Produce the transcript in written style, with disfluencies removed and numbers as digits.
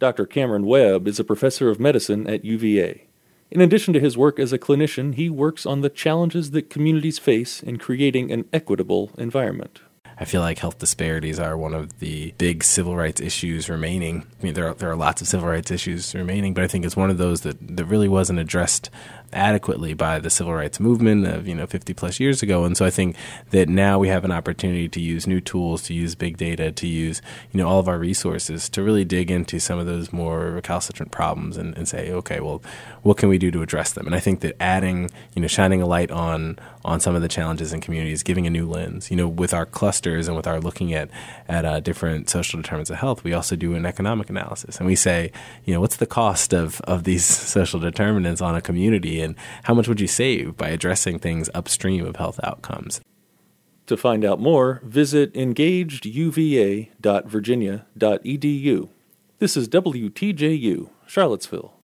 Dr. Cameron Webb is a professor of medicine at UVA. In addition to his work as a clinician, he works on the challenges that communities face in creating an equitable environment. I feel like health disparities are one of the big civil rights issues remaining. I mean, there are lots of civil rights issues remaining, but I think it's one of those that really wasn't addressed adequately by the civil rights movement of 50 plus years ago. And so I think that now we have an opportunity to use new tools, to use big data, to use all of our resources to really dig into some of those more recalcitrant problems and say, okay, well, what can we do to address them? And I think that adding, shining a light on some of the challenges in communities, giving a new lens, with our clusters and with our looking at different social determinants of health, we also do an economic analysis. And we say, what's the cost of these social determinants on a community, and how much would you save by addressing things upstream of health outcomes? To find out more, visit engageduva.virginia.edu. This is WTJU, Charlottesville.